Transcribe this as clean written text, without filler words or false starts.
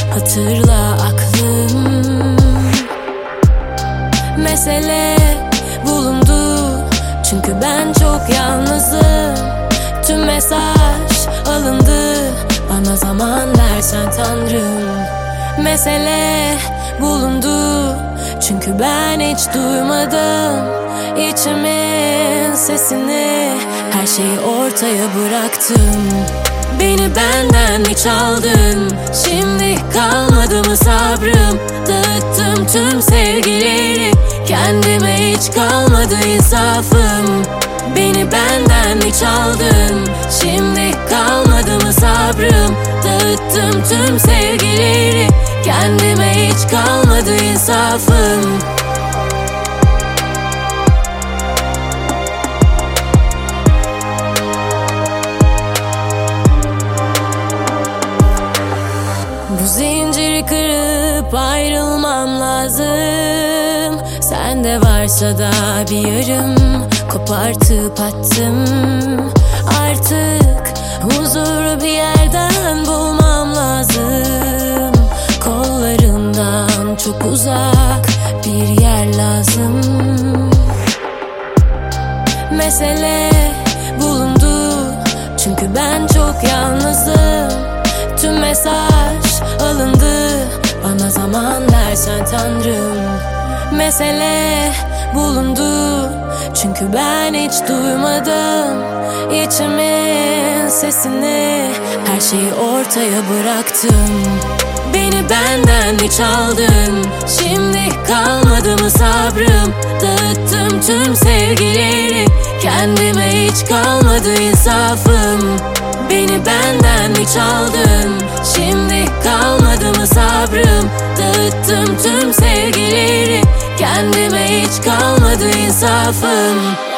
hatırla aklım. Mesele bulundu, çünkü ben çok yalnızım. Tüm mesaj alındı, bana zaman versen Tanrım. Mesele bulundu, çünkü ben hiç duymadım içimin sesini. Her şeyi ortaya bıraktım. Beni benden hiç aldın, şimdi kalmadı mı sabrım? Dağıttım tüm sevgileri, kendime hiç kalmadı insafım. Beni benden hiç aldın, şimdi kalmadı mı sabrım? Dağıttım tüm sevgileri, kendime hiç kalmadı insafım. Bu zinciri kırıp ayrılmam lazım. Sende varsa da bir yarım, kopartıp attım. Artık huzuru bir yerden bulmam lazım. Kollarından çok uzak bir yer lazım. Mesele bulundu, çünkü ben çok yalnızım. Tüm mesaj alındı, bana zaman versen Tanrım. Mesele bulundu, çünkü ben hiç duymadım içimin sesini. Her şeyi ortaya bıraktım. Beni benden hiç aldın, şimdi kalmadı mı sabrım? Dağıttım tüm sevgileri, kendime hiç kalmadı insafım. Beni benden hiç aldın, şimdi kalmadı mı sabrım? Dağıttım tüm sevgileri, kendime hiç kalmadı insafım.